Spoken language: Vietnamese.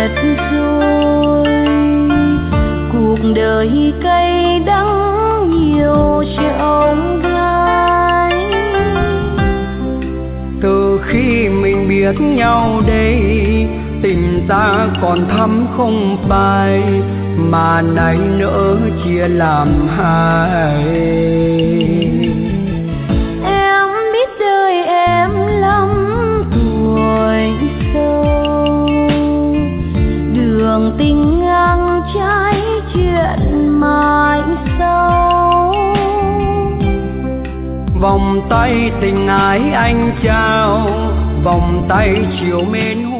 mệt rồi. Cuộc đời cay đắng nhiều chông gai. Từ khi mình biết nhau đây, tình ta còn thắm không phai, mà nay nỡ chia làm hai. Em biết đời em lắm tuổi sâu, đường tình ngang trái chuyện mãi sâu. Vòng tay tình ái anh trao, vòng tay chiều mến